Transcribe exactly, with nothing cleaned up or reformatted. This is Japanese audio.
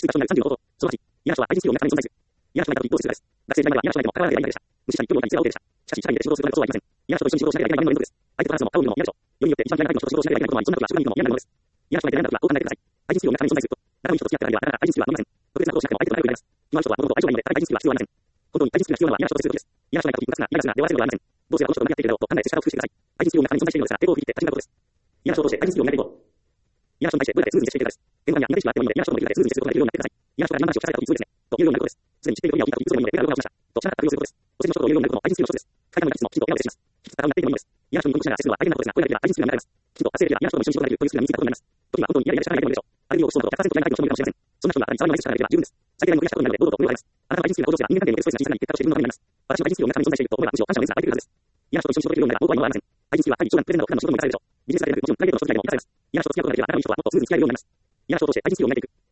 が障害さんじゅうの方法。そのはち、イラストは対人数を見るために存在する。イラストが一方通数がです。学生時代まではイラストがいても関わらないでした。無視したり興味を持ったり強が OK でした。しかし、社会で仕事をすることはありません。イラストと一緒に仕事をしなければいけないのです。相手と話すのも顔を見るのも嫌でしょう。よりによって一番嫌いなタイプの人と仕事をしなければいけないことは依存だとか主義にも嫌になるのです。イラストが嫌いなタイプはこう考えてください。対人数を見るために存在すると、仲いい人と付き合ってからではなかなか対人数は伸びません。特別なことをしなくても相手と仲良くなります。暇な人は物事を相性がいいので、対人数は必要ありません。本当に対人数が必要なのはイラストとすることです。イラストがいた時、複雑な、イラスが出わせるのではありません。どうすればこの人と向き合っているだろうと考えて拙を工夫してください。対人数を見るために存在しているのですが、抵抗を振り切って立ち向かうことです。イラストを通して対人数を見ていこう。イラストに対してどうやってスムーズに接していけるかです。電話やイメージがあってもいいので、イラストの見るだけでスムーズに接することができるようになってください。イラストが自慢話を聞かされた時にそうですね。というようになることです。すでに知っていることや聞いた時にそういうので、手が動画をしました。と知らなかったふりをすることです。お世辞の一言を言うようになることも対人数の一つです。書いたのにいつもきちんと笑顔でします。きちっと戦うなっているのもいいのです。イラストに文句しながら接するのは大変なことですが、これだけでは対人数が見られます。きちんと達成できればイラストとも一緒に仕事ができるというスキルが身についたことになります。時には本当にイライラしかないでもいいでしょう。ある意味を起こそうなどひゃくパーセントじゃないタイプの人もいるかもしれません。そんな人があなたに触りのない力がいれば十分です。最低限の増やしたことになるので、堂々と声を上げます。あなたは対人数が向上すれば人間関係におけるストレスが小さくなり、結果として自分のためになります。私は対人数を皆さんに存在していると思えばむしろ感謝の連鎖が湧いてくるはずです。イラストと一緒に仕事できるようになれば大場合もありません。対人数は会議、商談、プレゼント、普段の仕事にも生かされるでしょう。ビジネスだけでなく、もちろんプライベートの人以外でも生かされます。イラストと付き合うことができれば中身の人はもっとスムーズに付き合えるようになります。イラストを通して対人数を磨いていく。